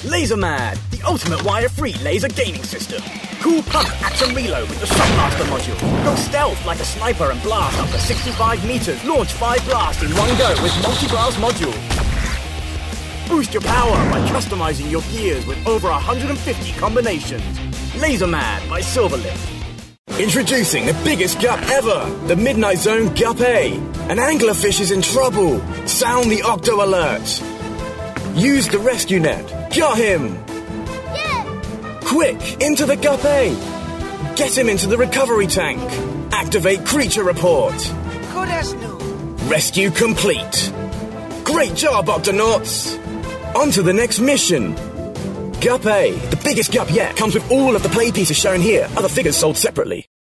Laser Mad, the ultimate wire-free laser gaming system. Cool pump, action reload with the Submaster module. Go stealth like a sniper and blast up to 65 meters. Launch 5 blasts in one go with multi-blast module. Boost your power by customizing your gears with over 150 combinations. Laser Mad by Silverlip. Introducing the biggest gup ever, the Midnight Zone Gup A. An anglerfish is in trouble. Sound the Octo Alert. Use the rescue net. Got him! Yeah! Quick, into the Gup A. Get him into the recovery tank. Activate creature report. Good as new. Rescue complete. Great job, Octonauts! On to the next mission. Gup A, the biggest gup yet, comes with all of the play pieces shown here. Other figures sold separately.